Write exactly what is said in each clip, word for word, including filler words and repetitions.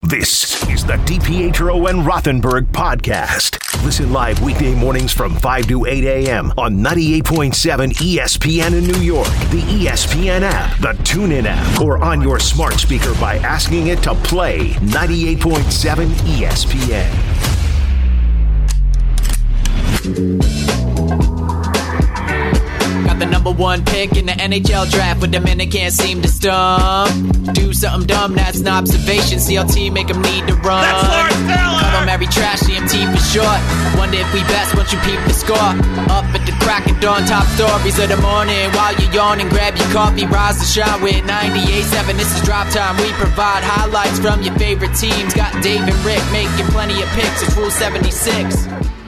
This is the DiPietro and Rothenberg podcast. Listen live weekday mornings from five to eight a.m. on ninety-eight point seven E S P N in New York, the E S P N app, the TuneIn app, or on your smart speaker by asking it to play ninety-eight point seven E S P N. Got the number one pick in the N H L draft, but the men they can't seem to stump. Do something dumb, that's an observation. C L T make them need to run. That's Lawrence Taylor! Call them Mary Trash, C M T for short. Wonder if we best once you peep the score. Up at the crack of dawn, top stories of the morning. While you're yawning, grab your coffee, rise to shine with ninety-eight point seven. This is Drop Time. We provide highlights from your favorite teams. Got Dave and Rick making plenty of picks. It's Rule seventy-six.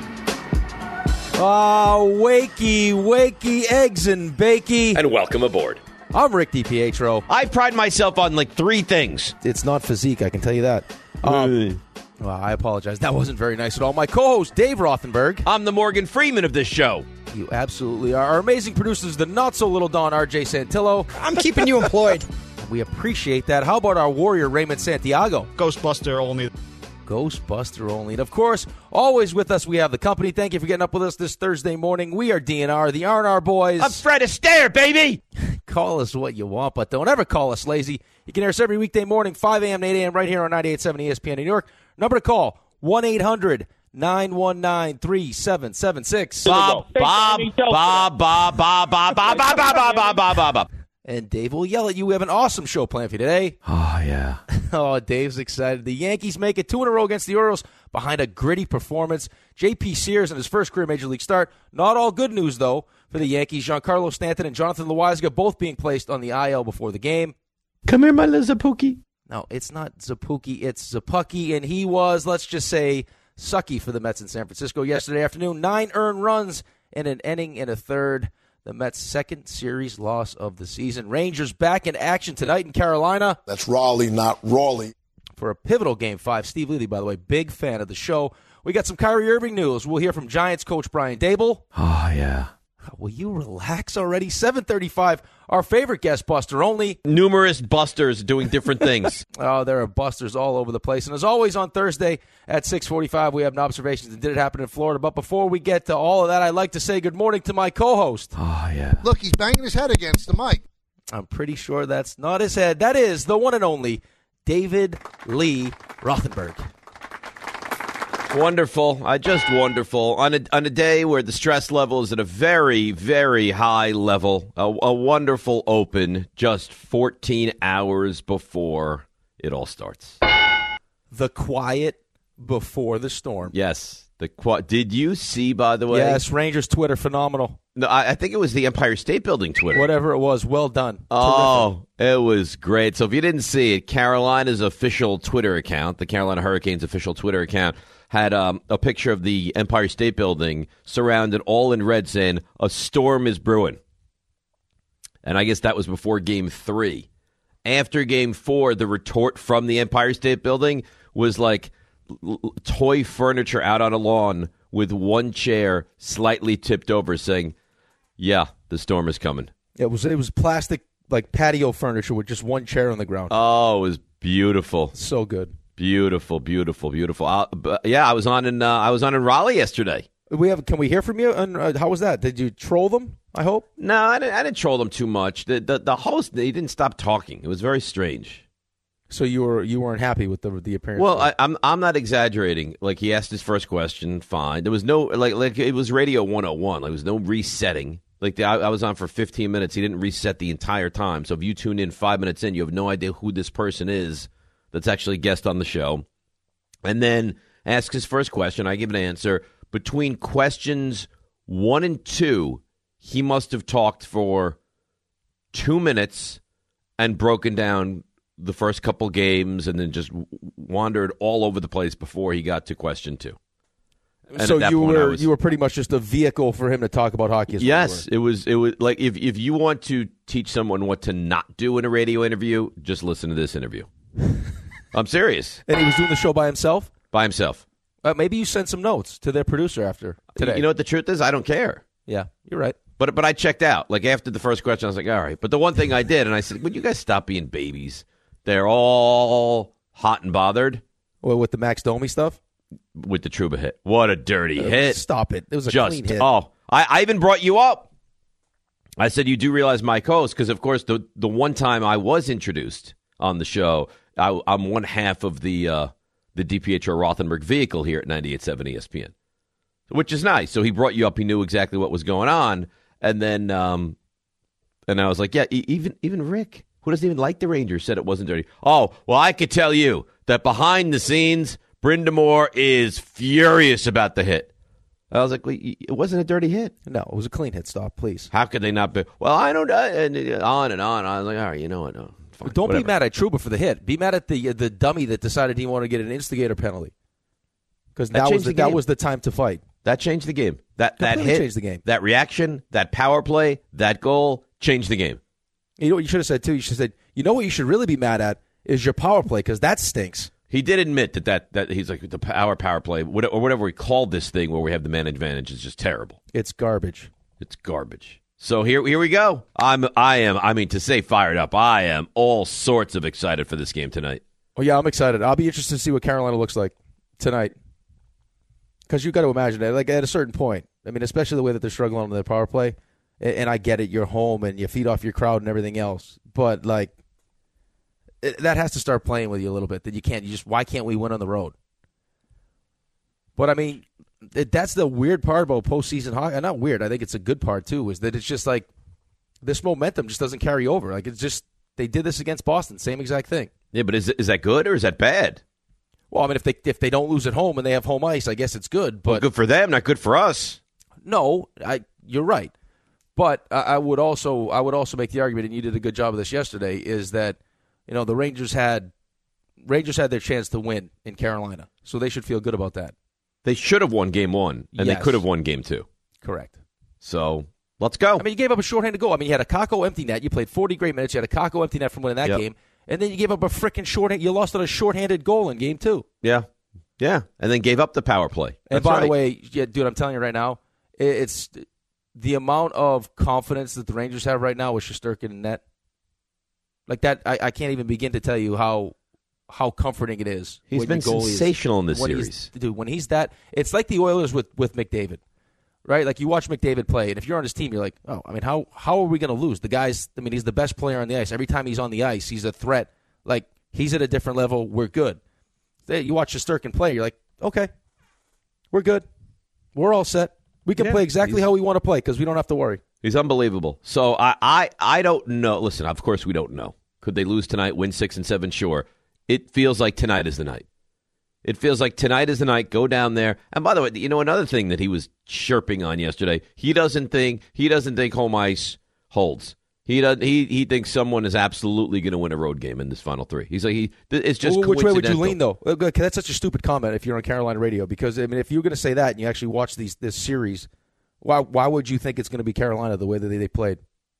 Ah, wakey, wakey, eggs and bakey. And welcome aboard. I'm Rick DiPietro. I pride myself on like three things. It's not physique, I can tell you that. Um, well, I apologize. That wasn't very nice at all. My co-host, Dave Rothenberg. I'm the Morgan Freeman of this show. You absolutely are. Our amazing producers, the not-so-little Don, R J Santillo. I'm keeping you employed. We appreciate that. How about our warrior, Raymond Santiago? Ghostbuster only. Ghostbuster only. And, of course, always with us, we have the company. Thank you for getting up with us this Thursday morning. We are D N R, the R and R boys. I'm Fred Astaire, baby! Call us what you want, but don't ever call us lazy. You can hear us every weekday morning, five a.m. to eight a.m. right here on ninety-eight point seven E S P N in New York. Number to call, one eight hundred nine one nine three seven seven six. Bob, Bob, Bob, Bob, Bob, Bob, Bob, Bob, Bob, Bob, Bob, Bob, Bob, Bob. And Dave will yell at you. We have an awesome show planned for you today. Oh, yeah. Oh, Dave's excited. The Yankees make it two in a row against the Orioles behind a gritty performance. J P Sears in his first career Major League start. Not all good news, though, for the Yankees. Giancarlo Stanton and Jonathan Loáisiga both being placed on the I L before the game. Come here, my little Zapuki. No, it's not Zapuki. It's Zapuki, and he was, let's just say, sucky for the Mets in San Francisco yesterday afternoon. Nine earned runs in an inning and a third. The Mets' second series loss of the season. Rangers back in action tonight in Carolina. That's Raleigh, not Raleigh. For a pivotal Game five. Steve Levy, by the way, big fan of the show. We got some Kyrie Irving news. We'll hear from Giants coach Brian Daboll. Oh, yeah. Will you relax already? seven thirty-five, our favorite guest, Buster Only. Numerous busters doing different things. Oh, there are busters all over the place. And as always on Thursday at six forty-five, we have an observations that did it happen in Florida. But before we get to all of that, I'd like to say good morning to my co-host. Oh, yeah. Look, he's banging his head against the mic. I'm pretty sure that's not his head. That is the one and only David Lee Rothenberg. Wonderful. Uh, just wonderful. On a, on a day where the stress level is at a very, very high level, a, a wonderful open just fourteen hours before it all starts. The quiet before the storm. Yes. The qu- Did you see, by the way? Yes, Rangers Twitter, phenomenal. No, I, I think it was the Empire State Building Twitter. Whatever it was, well done. Oh, terrific. It was great. So if you didn't see it, Carolina's official Twitter account, the Carolina Hurricanes official Twitter account, had um, a picture of the Empire State Building surrounded all in red saying, a storm is brewing. And I guess that was before Game three. After Game four, the retort from the Empire State Building was like l- l- toy furniture out on a lawn with one chair slightly tipped over saying, yeah, the storm is coming. It was it was plastic, like patio furniture with just one chair on the ground. Oh, it was beautiful. So good. Beautiful, beautiful, beautiful. Uh, but yeah, I was on in uh, I was on in Raleigh yesterday. We have. Can we hear from you? And uh, how was that? Did you troll them? I hope. No, I didn't, I didn't troll them too much. The, the the host, he didn't stop talking. It was very strange. So you were you weren't happy with the the appearance? Well, I, I'm I'm not exaggerating. Like he asked his first question, fine. There was no like like it was Radio one oh one. Like, there was no resetting. Like the, I, I was on for fifteen minutes. He didn't reset the entire time. So if you tune in five minutes in, you have no idea who this person is that's actually a guest on the show. And then ask his first question. I give an answer. Between questions one and two, he must have talked for two minutes and broken down the first couple games and then just wandered all over the place before he got to question two. And so you were was, you were pretty much just a vehicle for him to talk about hockey. As yes, it was. It was like if if you want to teach someone what to not do in a radio interview, just listen to this interview. I'm serious. And he was doing the show by himself? By himself. Uh, maybe you sent some notes to their producer after today. You know what the truth is? I don't care. Yeah, you're right. But but I checked out. Like after the first question, I was like, all right. But the one thing I did, and I said, would you guys stop being babies? They're all hot and bothered. Well, with the Max Domi stuff? With the Trouba hit. What a dirty Uh, hit. Stop it. It was a Just, clean hit. Oh, I, I even brought you up. I said you do realize my co-host, because, of course, the, the one time I was introduced on the show, I, I'm one half of the uh, the DiPietro Rothenberg vehicle here at ninety-eight point seven E S P N, which is nice. So he brought you up. He knew exactly what was going on. And then um, and I was like, yeah, e- even even Rick, who doesn't even like the Rangers, said it wasn't dirty. Oh, well, I could tell you that behind the scenes, Brind'Amour is furious about the hit. I was like, well, it wasn't a dirty hit. No, it was a clean hit. Stop, please. How could they not be? Well, I don't know. And on and on. I was like, all right, you know what? No, fine, Don't whatever. be mad at Trouba for the hit. Be mad at the the dummy that decided he wanted to get an instigator penalty. Because That that, was changed the, the that game. was the time to fight. That changed the game. That that Completely hit changed the game. That reaction, that power play, that goal changed the game. You know what you should have said, too? You should have said, you know what you should really be mad at is your power play, because that stinks. He did admit that, that that he's like the power power play what- or whatever we called this thing where we have the man advantage is just terrible. It's garbage. It's garbage. So here here we go. I'm I am I mean to say fired up. I am all sorts of excited for this game tonight. Oh, yeah, I'm excited. I'll be interested to see what Carolina looks like tonight. Because you got to imagine it. Like, at a certain point, I mean, especially the way that they're struggling on their power play, and, and I get it, you're home and you feed off your crowd and everything else. But, like, it, that has to start playing with you a little bit. That you can't, you just, why can't we win on the road? But, I mean, it, that's the weird part about postseason hockey. Not weird, I think it's a good part, too, is that it's just like this momentum just doesn't carry over. Like, it's just, they did this against Boston, same exact thing. Yeah, but is is that good or is that bad? Well, I mean, if they if they don't lose at home and they have home ice, I guess it's good. But Well, good for them, not good for us. no, I you're right. But I, I would also I would also make the argument, and you did a good job of this yesterday, is that you know the Rangers had Rangers had their chance to win in Carolina, so they should feel good about that. They should have won game one, and Yes. they could have won game two. Correct. So let's go. I mean, you gave up a shorthanded goal. I mean, you had a Kakko empty net. You played forty great minutes. You had a Kakko empty net from winning that Yep. game, and then you gave up a freaking shorthand. You lost on a shorthanded goal in game two. yeah, yeah, and then gave up the power play. And That's by right. the way, yeah, dude, I'm telling you right now, it- it's the amount of confidence that the Rangers have right now with Shesterkin in net. Like that, I, I can't even begin to tell you how how comforting it is. He's when been your goalie is- sensational in this when he's- series. dude. When he's that, it's like the Oilers with with McDavid, right? Like you watch McDavid play, and if you're on his team, you're like, oh, I mean, how how are we going to lose? The guy's, I mean, he's the best player on the ice. Every time he's on the ice, he's a threat. Like he's at a different level. We're good. Then you watch Shesterkin play, you're like, okay, we're good. We're all set. We can Yeah, play exactly he's- how we want to play because we don't have to worry. He's unbelievable. So I, I, I don't know. Listen, of course we don't know. Could they lose tonight, win six and seven? Sure. It feels like tonight is the night. It feels like tonight is the night. Go down there. And by the way, you know another thing that he was chirping on yesterday. He doesn't think he doesn't think home ice holds. He doesn't. He he thinks someone is absolutely going to win a road game in this final three. He's like he. It's just Well, which way would you coincidental. lean, though? Okay, that's such a stupid comment if you're on Carolina radio because I mean, if you're going to say that and you actually watch these this series, why why would you think it's going to be Carolina the way that they, they played?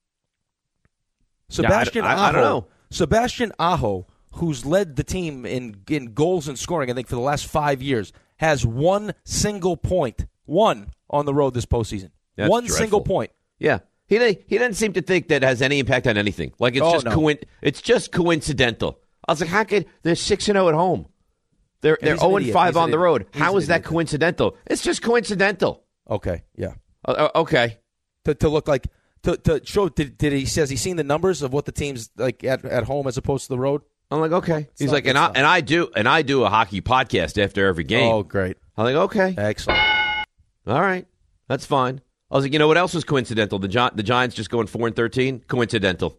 Sebastian I- I- I don't Aho, know. Sebastian Aho, who's led the team in in goals and scoring, I think for the last five years, has one single point, one on the road this postseason. That's one dreadful. single point. Yeah. He he doesn't seem to think that has any impact on anything. Like it's Oh, just no. coin- it's just coincidental. I was like, how could they're six and zero at home? They're they're he's an zero and idiot. five He's on an the idiot. road. He's How an is that idiot. coincidental? It's just coincidental. Okay, yeah. Uh, uh, okay. To to look like to to show did, did he says he seen the numbers of what the team's like at at home as opposed to the road? I'm like, okay. He's not like, good and I stuff. and I do and I do a hockey podcast after every game. Oh, great. I'm like, okay, Excellent. all right, that's fine. I was like, you know what else was coincidental? The Gi- the Giants just going four and thirteen. Coincidental.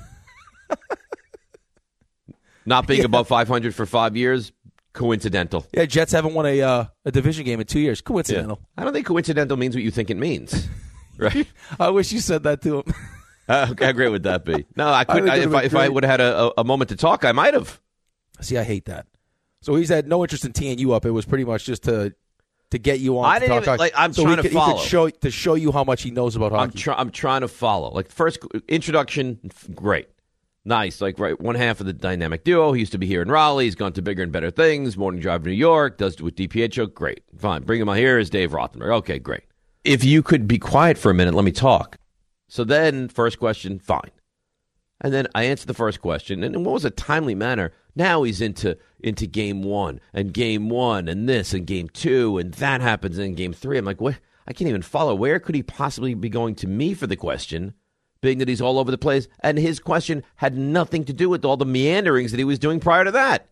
Not being above five hundred for five years. Coincidental. Yeah, Jets haven't won a uh, a division game in two years. Coincidental. I don't think coincidental means what you think it means. Right? I wish you said that to him. Uh, how great would that be? No, I could. think I, it if would I be if I great. would have had a, a, a moment to talk, I might have. See, I hate that. So he's had no interest in teeing you up. It was pretty much just to to get you on. I to didn't talk even- hockey. like, I'm so trying he to could, He follow. could show to show you how much he knows about I'm hockey. try, I'm trying to follow. Like first introduction, f- great, nice. Like right, one half of the dynamic duo. He used to be here in Raleigh. He's gone to bigger and better things. Morning Drive, New York. Does it with DiPietro. Great, fine. Bring him on here. Is Dave Rothenberg. Okay, great. If you could be quiet for a minute, let me talk. So then, first question, fine. And then I answered the first question, and in what was a timely manner. Now he's into into game one, and game one, and this, and game two, and that happens in game three. I'm like, what? I can't even follow. Where could he possibly be going to me for the question, being that he's all over the place? And his question had nothing to do with all the meanderings that he was doing prior to that.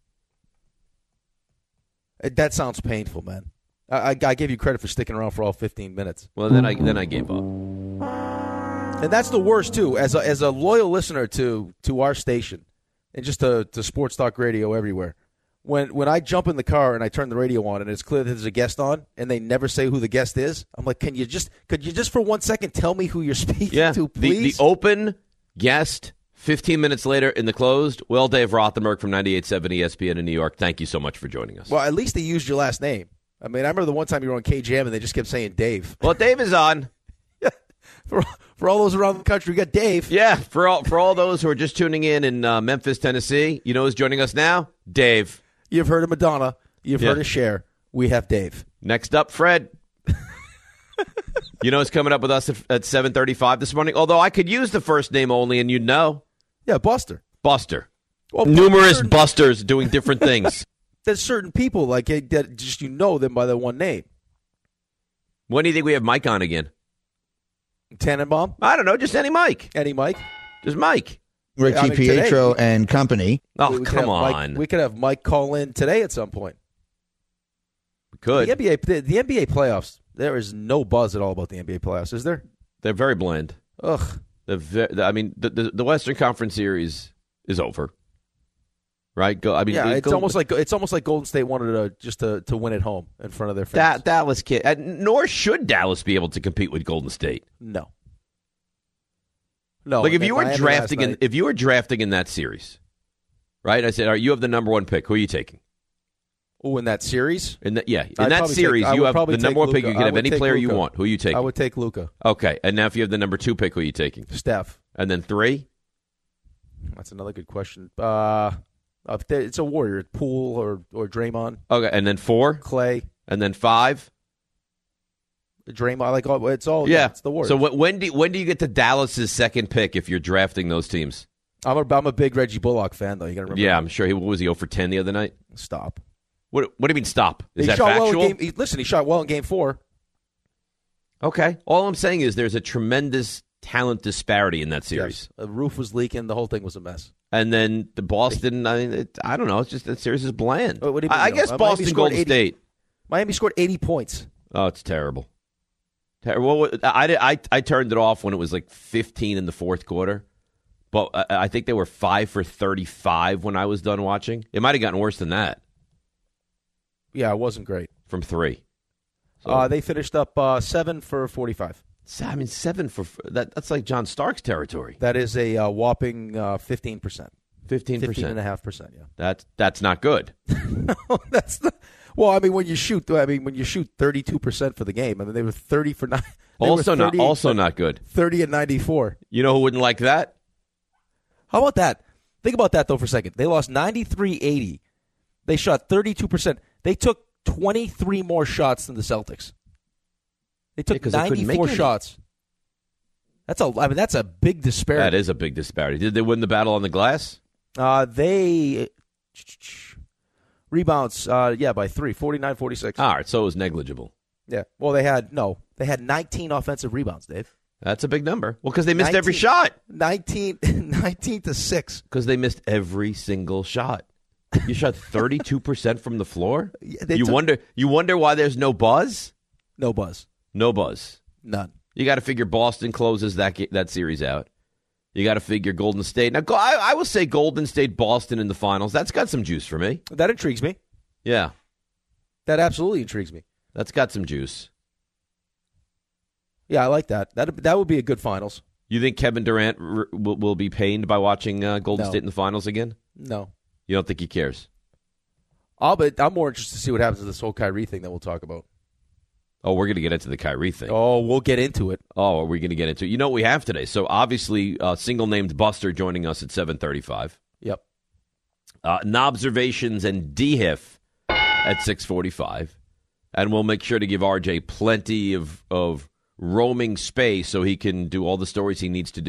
That sounds painful, man. I, I, I give you credit for sticking around for all fifteen minutes. Well, then I then I gave up. And that's the worst, too. As a, as a loyal listener to, to our station and just to, to Sports Talk Radio everywhere, when when I jump in the car and I turn the radio on and it's clear that there's a guest on and they never say who the guest is, I'm like, can you just could you just for one second tell me who you're speaking yeah, to, the, please? the open guest, fifteen minutes later in the closed, well, Dave Rothenberg from ninety-eight point seven E S P N in New York. Thank you so much for joining us. Well, at least they used your last name. I mean, I remember the one time you were on K J M and they just kept saying Dave. Well, Dave is on. For, for all those around the country, we got Dave. Yeah, for all for all those who are just tuning in in uh, Memphis, Tennessee, you know who's joining us now? Dave. You've heard of Madonna. You've Yeah. heard of Cher. We have Dave. Next up, Fred. You know who's coming up with us at, at seven thirty-five this morning? Although I could use the first name only, and you'd know. Yeah, Buster. Buster. Well, Numerous certain, Busters doing different things. There's certain people like that just you know them by their one name. When do you think we have Mike on again? Tannenbaum? I don't know, just any Mike. Any Mike? Just Mike. Rick I mean, Pietro today- and company. Oh, We- we could come have on. Mike, we could have Mike call in today at some point. We could. The N B A, the, the N B A playoffs. There is no buzz at all about the N B A playoffs, is there? They're very bland. Ugh. The, ve- the I mean, the, the the Western Conference Series is over. Right? Go. I mean, Yeah, it- it's go- almost like it's almost like Golden State wanted to just to, to win at home in front of their fans. Da- Dallas can't. uh, Nor should Dallas be able to compete with Golden State. No. No. Like if and you were Miami drafting last in, night- if you were drafting in that series, right? I said, all right, you have the number one pick. Who are you taking? oh, in that series, In that, yeah, in I'd that probably series, take- I you would have the probably number take one pick. Luka. You can I have would any take player you Luka. want. Who are you taking? I would take Luka. Okay, and now if you have the number two pick, who are you taking? Steph. And then three. That's another good question. Uh, if there- it's a Warrior, Poole or or Draymond, Okay, and then four, Clay, and then five. Draymond. Like all, it's all Yeah, It's the Warriors. So wh- when do when do you get to Dallas's second pick if you're drafting those teams? I'm a I'm a big Reggie Bullock fan though. You got to remember. Yeah, I'm sure he what was he zero for ten the other night. Stop. What What do you mean stop? Is he that shot factual? well in game. He, listen, he shot well in game four. Okay. All I'm saying is there's a tremendous talent disparity in that series. Yes. The roof was leaking. The whole thing was a mess. And then the Boston, I mean, it, I don't know. It's just that series is bland. What- what do you mean, I, I no? guess Uh, Miami Boston, scored Golden eighty State. Miami scored eighty points. Oh, it's terrible. Terrible. I, I, I turned it off when it was like fifteen in the fourth quarter. But I, I think they were five for thirty-five when I was done watching. It might have gotten worse than that Yeah, it wasn't great. from three. So, Uh, they finished up uh, seven for forty-five. I mean, seven for that. That's like John Stark's territory. That is a uh, whopping uh, fifteen percent. Fifteen Fifteen percent. and a half percent. Yeah. That's that's not good. That's the. Well, I mean, when you shoot, I mean, when you shoot thirty-two percent for the game, I mean, they were thirty for nine. they were Also not thirty also not good. thirty and ninety-four. You know who wouldn't like that? How about that? Think about that though for a second. They lost ninety-three eighty. They shot thirty-two percent. They took twenty-three more shots than the Celtics. They took Yeah, 'cause they couldn't make ninety-four any. shots. That's a. I mean, that's a big disparity. That is a big disparity. Did they win the battle on the glass? Uh, they rebounds. Uh, yeah, by three, forty-nine forty-six. All right, so it was negligible. Yeah. Well, they had no. They had nineteen offensive rebounds, Dave. That's a big number. Well, because they missed every nineteen shot. nineteen, nineteen to six. Because they missed every single shot. You shot thirty-two percent from the floor. Yeah, they You took- wonder. You wonder why there's no buzz. No buzz. No buzz. None. You got to figure Boston closes that ga- that series out. You got to figure Golden State. Now, go- I, I will say Golden State, Boston in the finals. That's got some juice for me. That intrigues me. Yeah, That absolutely intrigues me. that's got some juice. Yeah, I like that. That that would be a good finals. You think Kevin Durant r- will, will be pained by watching uh, Golden No. State in the finals again? No. You don't think he cares? I'll but I'm more interested to see what happens to this whole Kyrie thing that we'll talk about. Oh, we're going to get into the Kyrie thing. Oh, Oh, we'll get into it. are we going to get into it? You know what we have today? So obviously, uh, single-named Buster joining us at seven thirty-five. Yep. Uh, Nobservations and D H I F at six forty-five. And we'll make sure to give R J plenty of, of roaming space so he can do all the stories he needs to do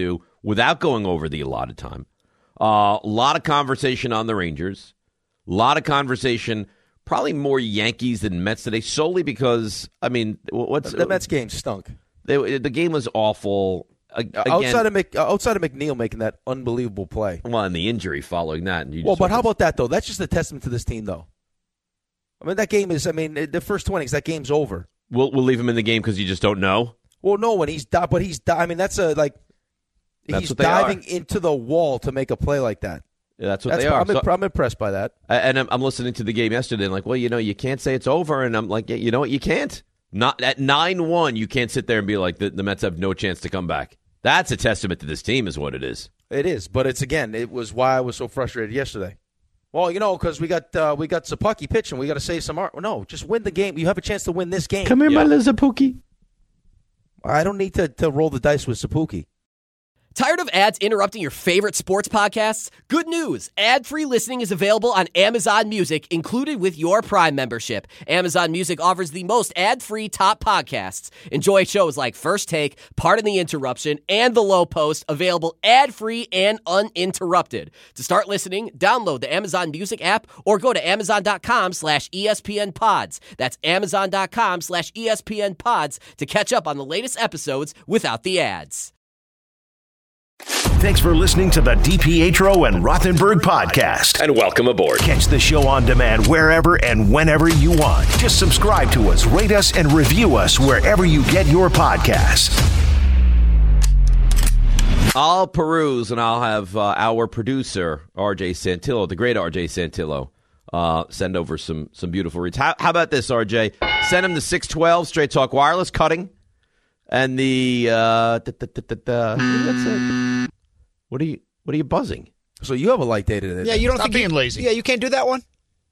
without going over the allotted time. Uh, a lot of conversation on the Rangers. A lot of conversation, probably more Yankees than Mets today, solely because, I mean, what's the Mets game stunk. They, the game was awful. Again, outside of Mc, outside of McNeil making that unbelievable play. Well, and the injury following that. And you well, just but how about that, though? That's just a testament to this team, though. I mean, that game is, I mean, the first twenty innings, that game's over. We'll, we'll leave him in the game because you just don't know? Well, no, when he's, di- but he's, di- I mean, that's a, like, that's he's what they diving are. into the wall to make a play like that. Yeah, that's what that's, they are. I'm, So, I'm impressed by that. and I'm, I'm listening to the game yesterday and like, well, you know, you can't say it's over. And I'm like, yeah, you know what? You can't. Not at nine one, you can't sit there and be like, the, the Mets have no chance to come back. That's a testament to this team is what it is. It is, but it's, again, it was why I was so frustrated yesterday. Well, you know, because we got uh, we got Zapucki pitching. We got to save some art. No, just win the game. You have a chance to win this game. Come here, yeah. my little Zapucki. I don't need to, to roll the dice with Zapucki. Tired of ads interrupting your favorite sports podcasts? Good news. Ad-free listening is available on Amazon Music, included with your Prime membership. Amazon Music offers the most ad-free top podcasts. Enjoy shows like First Take, Pardon the Interruption, and The Low Post, available ad-free and uninterrupted. To start listening, download the Amazon Music app or go to amazon.com slash ESPN pods. That's amazon.com slash ESPN pods to catch up on the latest episodes without the ads. Thanks for listening to the DiPietro and Rothenberg podcast. And welcome aboard. Catch the show on demand wherever and whenever you want. Just subscribe to us, rate us, and review us wherever you get your podcasts. I'll peruse and I'll have uh, our producer, R J Santillo, the great R J Santillo, uh, send over some some beautiful reads. How, how about this, R J? Send him the six twelve Straight Talk Wireless cutting. And the uh, da, da, da, da, da. That's it. What are you? What are you buzzing? So you have a light day today? Yeah, you don't Stop think being you, lazy. Yeah, you can't do that one.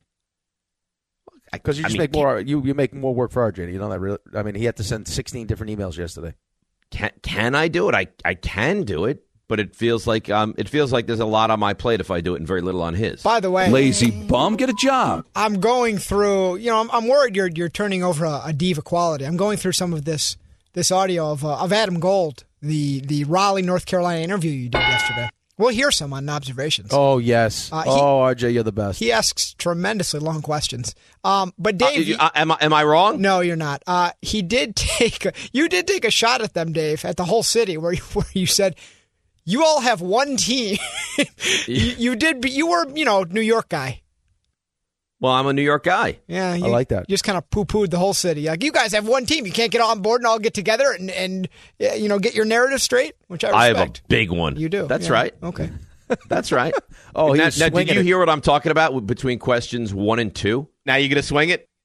Because you just I mean, make more. You you make more work for R J. You know that. Really, I mean, he had to send sixteen different emails yesterday. Can can I do it? I, I can do it, but it feels like um it feels like there's a lot on my plate if I do it and very little on his. By the way, lazy bum, get a job. I'm going through. You know, I'm, I'm worried you're you're turning over a, a diva quality. I'm going through some of this this audio of uh, of Adam Gold, the the Raleigh, North Carolina interview you did yesterday. We'll hear some on observations. Oh, yes. Uh, he, oh, R J, you're the best. He asks tremendously long questions. Um, but Dave, uh, you, uh, am I am I wrong? No, you're not. Uh, he did take a, you did take a shot at them, Dave, at the whole city where you, where you said you all have one team. you, you did. Be, you were, you know, New York guy. Well, I'm a New York guy. Yeah, you, I like that. You just kind of poo-pooed the whole city. Like, you guys have one team. You can't get on board and all get together and, and you know, get your narrative straight, which I respect. I have a big one. You do. That's yeah. right. Okay. That's right. oh, now, he's now did you it. hear what I'm talking about between questions one and two? Now you going to swing it?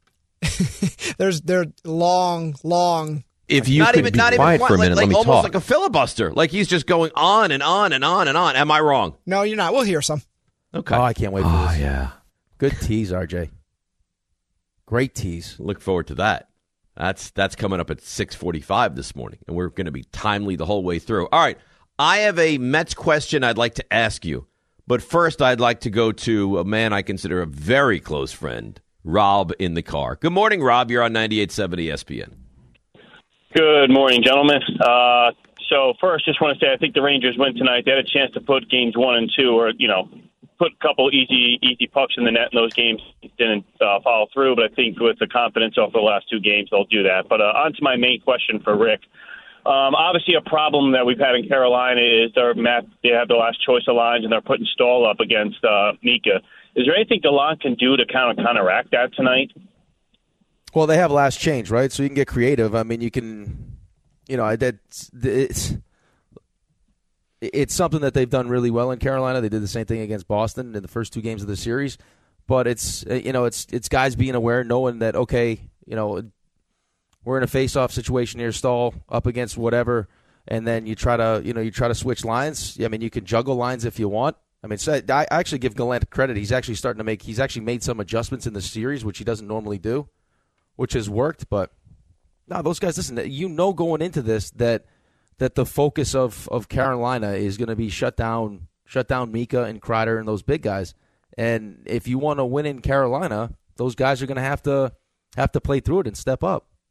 There's they're long, long. If you not could even, be not quiet even, for a like, minute, like let me almost talk. like a filibuster. Like he's just going on and on and on and on. Am I wrong? No, you're not. We'll hear some. Okay. Oh, I can't wait for Oh, this. yeah. Good tease, R J. Great tease. Look forward to that. That's that's coming up at six forty-five this morning, and we're going to be timely the whole way through. All right. I have a Mets question I'd like to ask you. But first, I'd like to go to a man I consider a very close friend, Rob in the car. Good morning, Rob. You're on ninety-eight point seven E S P N. Good morning, gentlemen. Uh, so first, just want to say I think the Rangers win tonight. They had a chance to put games one and two, or, you know, put a couple easy easy pucks in the net in those games. Didn't uh, follow through, but I think with the confidence of the last two games, they'll do that. But uh, on to my main question for Rick. Um, obviously, a problem that we've had in Carolina is their map. They have the last choice of lines, and they're putting Stahl up against uh, Mika. Is there anything DeLon can do to kind of counteract that tonight? Well, they have last change, right? So you can get creative. I mean, you can, you know, that's it's it's something that they've done really well in Carolina. They did the same thing against Boston in the first two games of the series. But it's you know, it's it's guys being aware, knowing that okay, you know, we're in a face-off situation here, Stahl up against whatever, and then you try to, you know, you try to switch lines. I mean, you can juggle lines if you want. I mean, so I actually give Gallant credit. He's actually starting to make. He's actually made some adjustments in the series, which he doesn't normally do, which has worked. But no, those guys. Listen, you know, going into this that that the focus of, of Carolina is going to be shut down, shut down Mika and Kreider and those big guys. And if you want to win in Carolina, those guys are going to have to have to play through it and step up.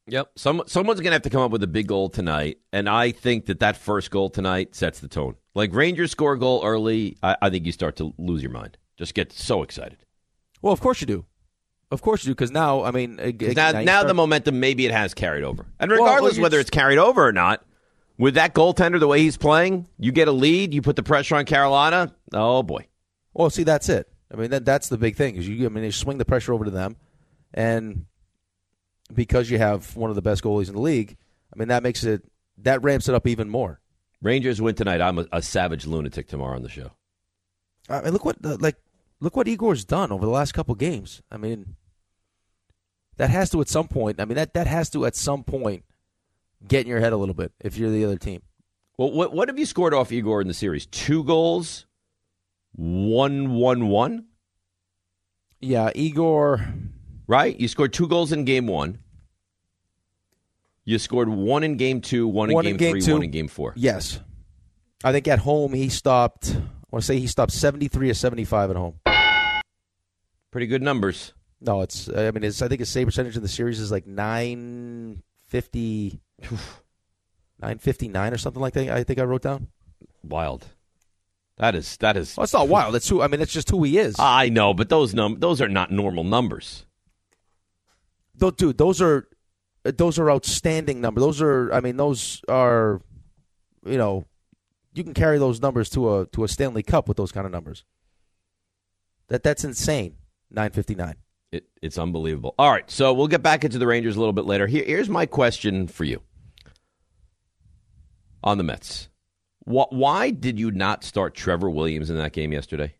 Yep. Some, someone's going to have to come up with a big goal tonight, and I think that that first goal tonight sets the tone. Like, Rangers score a goal early, I, I think you start to lose your mind. Just get so excited. Well, of course you do. Of course you do, because now, I mean... Now, now, now now start... the momentum, maybe it has carried over. And regardless well, whether it's carried over or not, with that goaltender, the way he's playing, you get a lead, you put the pressure on Carolina, oh, boy. Well, see, that's it. I mean, that, that's the big thing. Is you, I mean, you swing the pressure over to them, and because you have one of the best goalies in the league, I mean, that makes it... That ramps it up even more. Rangers win tonight. I'm a, a savage lunatic tomorrow on the show. I mean, look what uh, like look what Igor's done over the last couple games. I mean, that has to at some point. I mean, that, that has to at some point get in your head a little bit if you're the other team. Well, what what have you scored off Igor in the series? Two goals, one one one. Yeah, Igor. Right, you scored two goals in game one. You scored one in game two, one in one game, in game three, two. one in game four. Yes, I think at home he stopped. I want to say he stopped seventy-three or seventy-five at home. Pretty good numbers. No, it's. I mean, it's, I think his save percentage in the series is like nine fifty, nine fifty-nine or something like that. I think I wrote down. Wild. That is that is. Well, it's not wild. It's who. I mean, it's just who he is. I know, but those num those are not normal numbers. Though, dude, those are those are outstanding numbers. Those are. I mean, those are. You know. You can carry those numbers to a to a Stanley Cup with those kind of numbers. That that's insane. nine fifty-nine. It, it's unbelievable. All right, so we'll get back into the Rangers a little bit later. Here, here's my question for you on the Mets. What, why did you not start Trevor Williams in that game yesterday?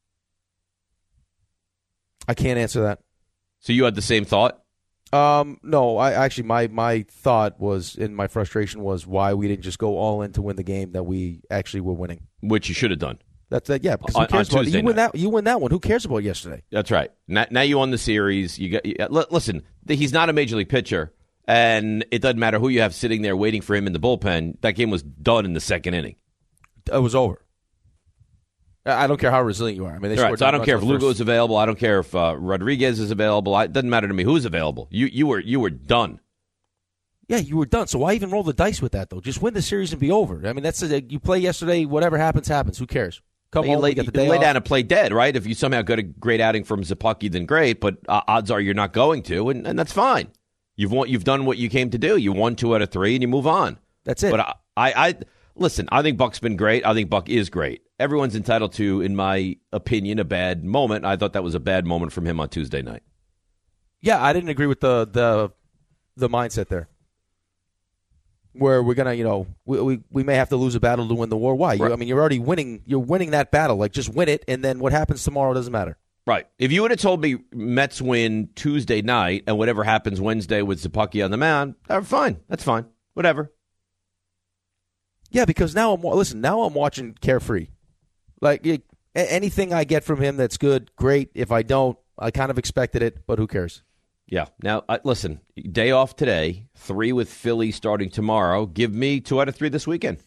I can't answer that. So you had the same thought? Um, no, I actually my my thought was, and my frustration was why we didn't just go all in to win the game that we actually were winning. Which you should have done. That's that. Yeah, because who on, cares on about Tuesday you win night. that? You win that one. Who cares about yesterday? That's right. Now, now you won the series. You got. You, listen, he's not a major league pitcher, and it doesn't matter who you have sitting there waiting for him in the bullpen. That game was done in the second inning. It was over. I don't care how resilient you are. I mean, they right, so I don't care if Lugo is is available. I don't care if uh, Rodriguez is available. I, it doesn't matter to me who's available. You you were you were done. Yeah, you were done. So why even roll the dice with that though? Just win the series and be over. I mean, that's a, you play yesterday. Whatever happens, happens. Who cares? Come you home, lay, you get the you day lay off. down and play dead, right? If you somehow get a great outing from Zappucki, then great. But uh, odds are you're not going to, and, and that's fine. You've won, you've done what you came to do. You won two out of three, and you move on. That's it. But I, I, I listen. I think Buck's been great. I think Buck is great. Everyone's entitled to, in my opinion, a bad moment. I thought that was a bad moment from him on Tuesday night. Yeah, I didn't agree with the the the mindset there. Where we're gonna, you know, we, we we may have to lose a battle to win the war. Why? You, Right. I mean, you're already winning. You're winning that battle. Like, just win it, and then what happens tomorrow doesn't matter. Right. If you would have told me Mets win Tuesday night and whatever happens Wednesday with Zappucki on the mound, uh, fine. That's fine. Whatever. Yeah, because now I'm listen. Now I'm watching Carefree. Like it, anything I get from him that's good, great. If I don't, I kind of expected it, but who cares? Yeah. Now, uh, listen, day off today, three with Philly starting tomorrow. Give me two out of three this weekend.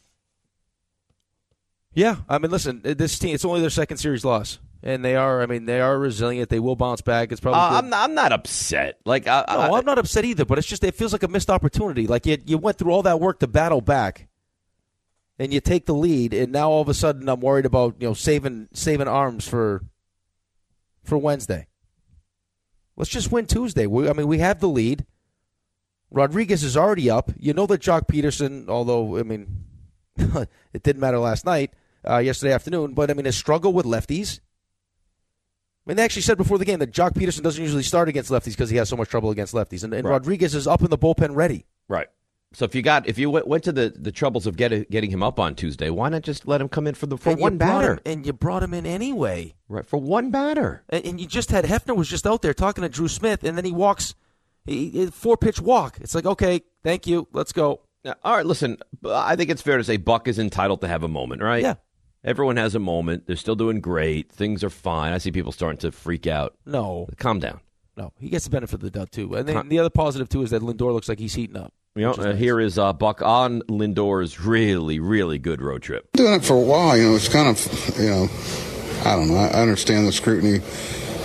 Yeah, I mean, listen, this team, it's only their second series loss. And they are, I mean, they are resilient. They will bounce back. It's probably Uh, good. I'm, not, I'm not upset. Like, I, No, I, I'm not upset either, but it's just, it feels like a missed opportunity. Like, you, you went through all that work to battle back, and you take the lead, and now all of a sudden I'm worried about, you know, saving saving arms for for Wednesday. Let's just win Tuesday. We, I mean, we have the lead. Rodriguez is already up. You know that Jock Peterson, although, I mean, it didn't matter last night, uh, yesterday afternoon, but, I mean, his struggle with lefties. I mean, they actually said before the game that Jock Peterson doesn't usually start against lefties because he has so much trouble against lefties. And, and Right. Rodriguez is up in the bullpen ready. right. So if you got if you went, went to the, the troubles of getting getting him up on Tuesday, why not just let him come in for the for And one you brought batter? him- and you brought him in anyway. Right, for one batter. And, and you just had Hefner was just out there talking to Drew Smith, and then he walks, he, he- four pitch walk. It's like, okay, thank you, let's go. Now, all right, listen, I think it's fair to say Buck is entitled to have a moment, right? Yeah. Everyone has a moment. They're still doing great. Things are fine. I see people starting to freak out. No, Calm down. no, he gets the benefit of the doubt too. And then Con- the other positive too is that Lindor looks like he's heating up. You know, which is uh, nice. here is uh, Buck on Lindor's really, really good road trip. Doing it for a while, you know, it's kind of, you know, I don't know. I understand the scrutiny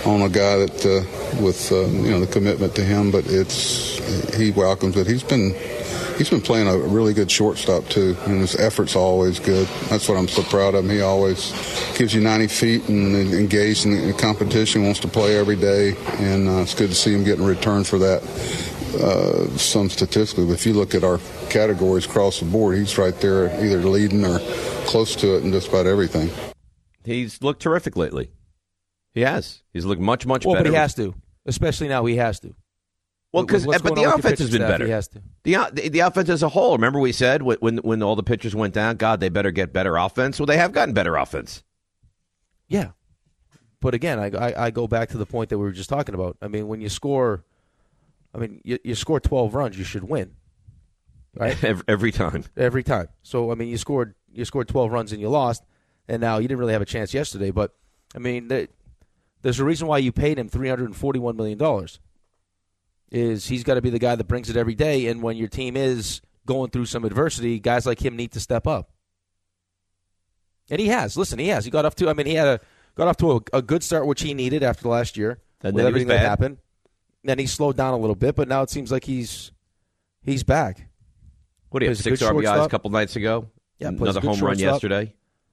on a guy that uh, with uh, you know the commitment to him, but it's he welcomes it. He's been he's been playing a really good shortstop too, and his effort's always good. That's what I'm so proud of him. He always gives you ninety feet and, and engaged in the competition, wants to play every day, and uh, it's good to see him getting a return for that. Uh, some statistically, but if you look at our categories across the board, he's right there either leading or close to it in just about everything. He's looked terrific lately. He has. He's looked much, much well, better. But he has to, especially now. He has to. Well, because but the offense has been staff, better. He has to. The, the the offense as a whole. Remember, we said when when all the pitchers went down, God, they better get better offense. Well, they have gotten better offense. Yeah, but again, I, I I go back to the point that we were just talking about. I mean, when you score. I mean, you, you score twelve runs, you should win, right? every, every time, every time. So, I mean, you scored you scored twelve runs and you lost, and now you didn't really have a chance yesterday. But I mean, the, there's a reason why you paid him three hundred and forty-one million dollars. Is he's got to be the guy that brings it every day, and when your team is going through some adversity, guys like him need to step up. And he has. Listen, he has. He got off to. I mean, he had a got off to a, a good start, which he needed after last year. And with then everything he was that bad. happened. Then he slowed down a little bit, but now it seems like he's he's back. What do you have, Plays a six good R B Is a shortstop. couple nights ago? Yeah, plays Another a good home run shortstop. yesterday.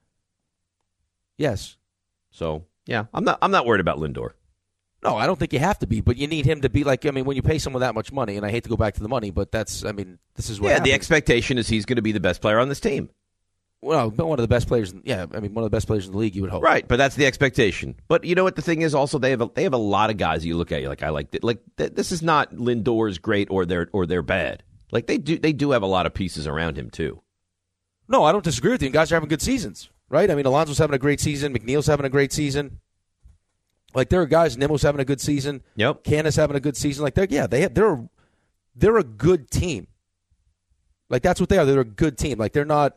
Yes. So, yeah, I'm not I'm not worried about Lindor. No, I don't think you have to be, but you need him to be like, I mean, when you pay someone that much money, and I hate to go back to the money, but that's, I mean, this is what Yeah, happens. the expectation is he's going to be the best player on this team. Well, but one of the best players, yeah, I mean, one of the best players in the league, you would hope. Right, but that's the expectation. But you know what the thing is? Also, they have a, they have a lot of guys you look at. You're like, I like th- like th- this is not Lindor's great or they're or they're bad. Like they do they do have a lot of pieces around him too. No, I don't disagree with you. Guys are having good seasons, right? I mean, Alonso's having a great season. McNeil's having a great season. Like there are guys. Nimmo's having a good season. Yep. Candace having a good season. Like they're yeah, they have, they're they're a good team. Like that's what they are. They're a good team. Like they're not.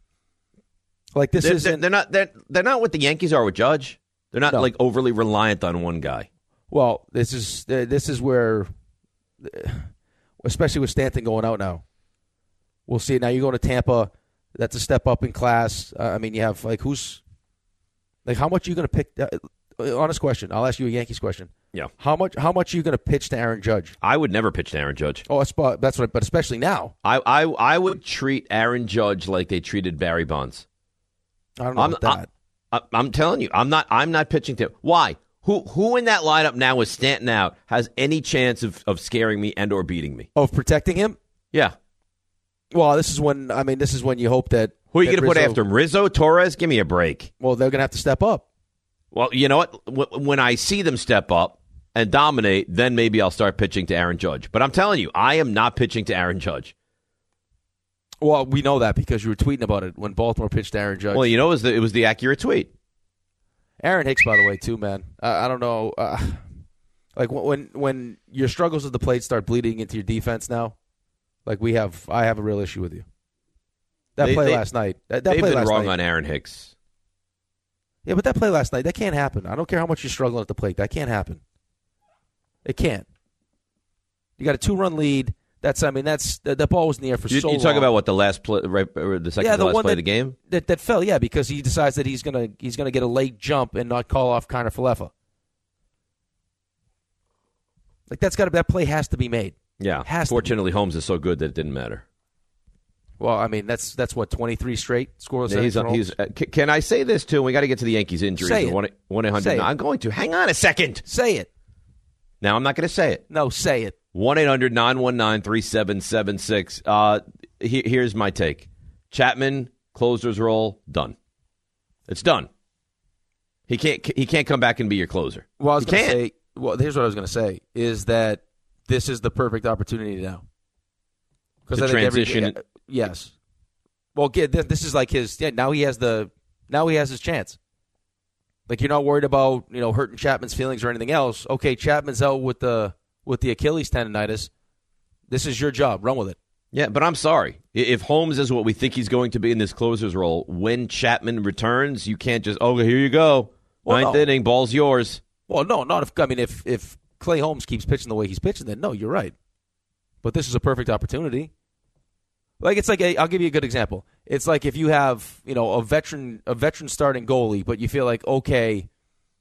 Like this they're, isn't. They're not. They're, they're not what the Yankees are with Judge. They're not No. like overly reliant on one guy. Well, this is uh, this is where, especially with Stanton going out now, we'll see. Now you're going to Tampa. That's a step up in class. Uh, I mean, you have like who's like how much are you going to pick? Uh, honest question. I'll ask you a Yankees question. Yeah. How much? How much are you going to pitch to Aaron Judge? I would never pitch to Aaron Judge. Oh, that's, that's what. But especially now, I I I would treat Aaron Judge like they treated Barry Bonds. I don't know I'm, about that. I, I'm telling you, I'm not. I'm not pitching to. Why? Who who in that lineup now with Stanton out has any chance of, of scaring me and or beating me? Of protecting him? Yeah. Well, this is when I mean, this is when you hope that. Who are you that going to put Rizzo- after him? Rizzo, Torres? Give me a break. Well, they're going to have to step up. Well, you know what? W- When I see them step up and dominate, then maybe I'll start pitching to Aaron Judge. But I'm telling you, I am not pitching to Aaron Judge. Well, we know that because you were tweeting about it when Baltimore pitched to Aaron Judge. Well, you know, it was the, it was the accurate tweet. Aaron Hicks, by the way, too, man. Uh, I don't know. Uh, like when when your struggles at the plate start bleeding into your defense now, like we have, I have a real issue with you. That They- play they- last night. That, that They've play been last wrong night. on Aaron Hicks. Yeah, but that play last night, that can't happen. I don't care how much you're struggling at the plate. That can't happen. It can't. You got a two-run lead. That's, I mean, that's that, that ball was in the air for You, so you talk long. about what the last play, right, or the second yeah, to the last one play that, of the game. That that fell, yeah, because he decides that he's gonna he's gonna get a late jump and not call off Kiner Falefa. Like that's got to that play has to be made. Yeah. Has to Fortunately, Holmes is so good that it didn't matter. Well, I mean that's that's what twenty-three straight scoreless. Yeah, he's, innings for he's, Holmes? uh, c- can I say this too? We got to get to the Yankees injuries. Say it. one eight Say hundred. it. I'm going to. Hang on a second. Say it. Now I'm not going to say it. No, say it. one eight hundred nine one nine three seven seven six. Uh, he, here's my take. Chapman, closer's role, done. It's done. He can't he can't come back and be your closer. Well, I was He going to can't. say. Well, here's what I was going to say: is that this is the perfect opportunity now? Because To I think every- transition. yes. Well, get th- this is like his. Yeah, now he has the. Now he has his chance. Like you're not worried about you know hurting Chapman's feelings or anything else. Okay, Chapman's out with the with the Achilles tendonitis. This is your job. Run with it. Yeah, but I'm sorry. I- If Holmes is what we think he's going to be in this closer's role, when Chapman returns, you can't just, oh, here you go. Well, Ninth no. inning, ball's yours. Well, no, not if I mean if if Clay Holmes keeps pitching the way he's pitching, then no, you're right. But this is a perfect opportunity. Like it's like a, I'll give you a good example. It's like if you have you know a veteran a veteran starting goalie, but you feel like okay,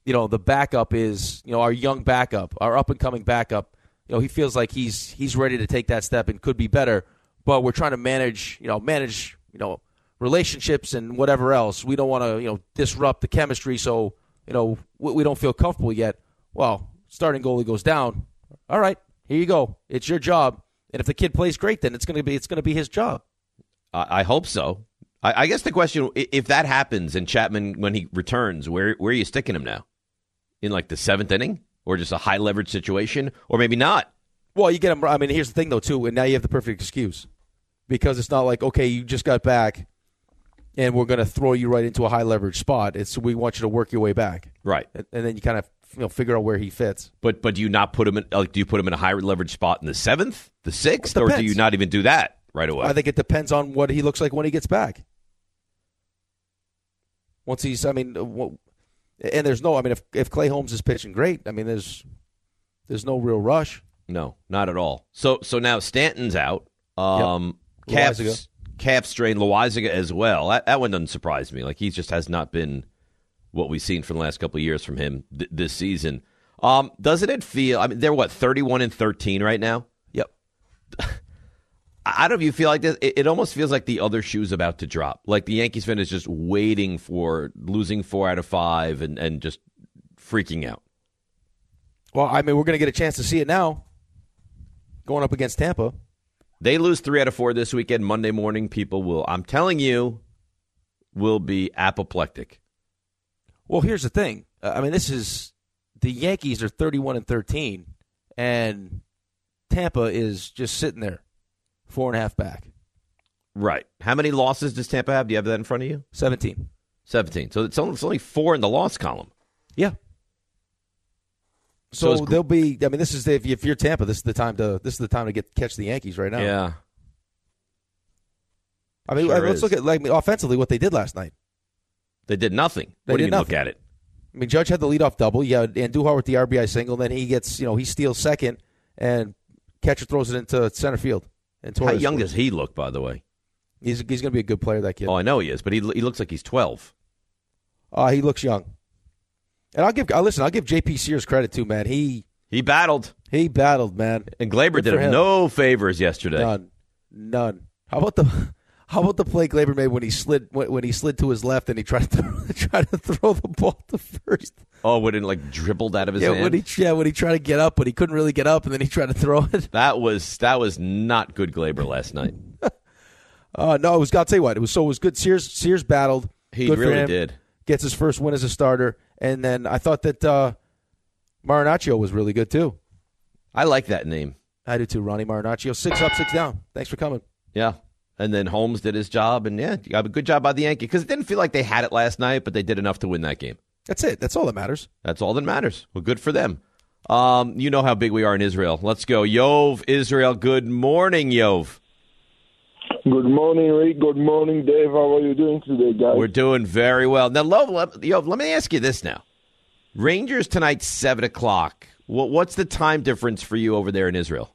you know, the backup is, you know, our young backup, our up-and-coming backup. You know, he feels like he's he's ready to take that step and could be better, but we're trying to manage, you know, manage, you know, relationships and whatever else. We don't want to, you know, disrupt the chemistry, so, you know, we, we don't feel comfortable yet. Well, starting goalie goes down. All right, here you go. It's your job. And if the kid plays great, then it's going to be it's going to be his job. I, I hope so. I, I guess the question, if that happens and Chapman, when he returns, where where are you sticking him now? In like the seventh inning? Or just a high leverage situation? Or maybe not? Well, you get him. I mean, here's the thing, though, too, and now you have the perfect excuse. Because it's not like, okay, you just got back, and we're going to throw you right into a high leverage spot. It's we want you to work your way back. Right. And, and then you kind of you know figure out where he fits. But but do you not put him in, like, do you put him in a high leverage spot in the seventh, the sixth, or do you not even do that right away? I think it depends on what he looks like when he gets back. Once he's, I mean, and there's no, I mean, if if Clay Holmes is pitching great, I mean, there's there's no real rush. No, not at all. So so now Stanton's out. Um, yep. calf, calf strain, Loizaga as well. That, that one doesn't surprise me. Like, he just has not been what we've seen from the last couple of years from him th- this season. Um, doesn't it feel, I mean, they're what, thirty-one and thirteen right now? Yep. I don't know if you feel like this. It, it almost feels like the other shoe's about to drop. Like the Yankees fan is just waiting for losing four out of five and, and just freaking out. Well, I mean, we're going to get a chance to see it now going up against Tampa. They lose three out of four this weekend. Monday morning, people will, I'm telling you, will be apoplectic. Well, here's the thing. Uh, I mean, this is, the Yankees are thirty-one and thirteen, and Tampa is just sitting there, four and a half back. Right. How many losses does Tampa have? Do you have that in front of you? seventeen. seventeen. So it's only, it's only four in the loss column. Yeah. So, So they'll be. I mean, this is the, if, if you're Tampa, this is the time to this is the time to get catch the Yankees right now. Yeah. I mean, Sure let's is. look at like offensively what they did last night. They did nothing. They what do did you mean nothing. look at it? I mean, Judge had the leadoff double. Yeah, Andujar with the R B I single. Then he gets, you know, he steals second, and catcher throws it into center field. And How Torres young scores. does he look, by the way? He's he's going to be a good player, that kid. Oh, I know he is, but he he looks like he's twelve. Uh, he looks young. And I'll give uh, listen. I'll give J P Sears credit too, man. He He battled. he battled, man. And Glaber Good did for him him. no favors yesterday. None, none. How about the how about the play Glaber made when he slid when, when he slid to his left and he tried to try to throw the ball to first? Oh, when it like dribbled out of his Yeah, hand. when he yeah when he tried to get up, but he couldn't really get up, and then he tried to throw it. That was that was not good Glaber last night. Uh, no, it was. I'll tell you what. It was so it was good. Sears Sears battled. He Good for really him. did. Gets his first win as a starter, and then I thought that uh, Marinaccio was really good too. I like that name. I do too, Ronnie Marinaccio. Six up, six down. Thanks for coming. Yeah. And then Holmes did his job, and yeah, you got a good job by the Yankees because it didn't feel like they had it last night, but they did enough to win that game. That's it. That's all that matters. That's all that matters. Well, good for them. Um, you know how big we are in Israel. Let's go. Yov, Israel. Good morning, Yov. Good morning, Rick. Good morning, Dave. How are you doing today, guys? We're doing very well. Now, Lo, let, Yov, let me ask you this now. Rangers tonight, seven o'clock. What, what's the time difference for you over there in Israel?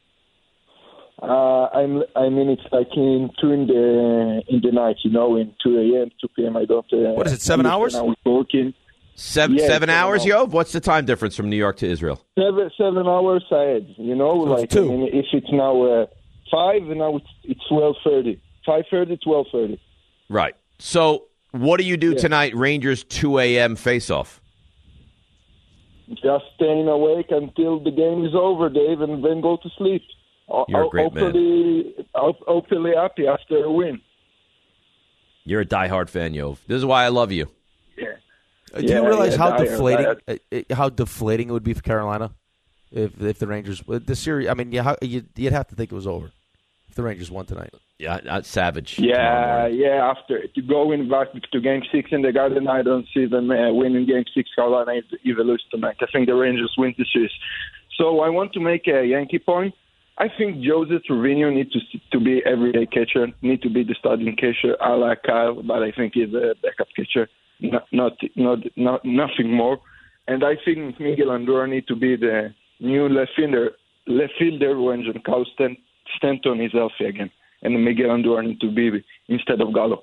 Uh, I'm. I mean, it's like in two in the in the night. You know, in two a.m., two p.m. I don't. Uh, What is it? Seven hours? I was working. Seven, Yeah, seven seven hours, hours. Yov? What's the time difference from New York to Israel? Seven seven hours ahead. You know, So it's like two. I mean, if it's now uh, five, now it's it's twelve thirty. Five thirty, twelve thirty. Right. So what do you do Yeah. tonight, Rangers two a.m. face-off? Just staying awake until the game is over, Dave, and then go to sleep. O- You're a o- great man. hopefully, ho- hopefully happy after a win. You're a diehard fan, Yov. This is why I love you. Yeah. Uh, Do Yeah, you realize yeah, how dire, deflating dire. uh, uh, how deflating it would be for Carolina if if the Rangers the series? I mean, you, how, you'd, you'd have to think it was over if the Rangers won tonight. Yeah, not savage. tomorrow Yeah, morning. yeah. After to going back to Game Six in the Garden, I don't see them uh, winning Game Six. Carolina even lose tonight. I think the Rangers win the series. So I want to make a Yankee point. I think Jose Trevino need to to be everyday catcher, need to be the starting catcher. I like Kyle, but I think he's a backup catcher, not not not, not nothing more. And I think Miguel Andújar need to be the new left fielder, left fielder when Giancarlo Stan- Stanton is healthy again. And Miguel Andújar need to be instead of Gallo.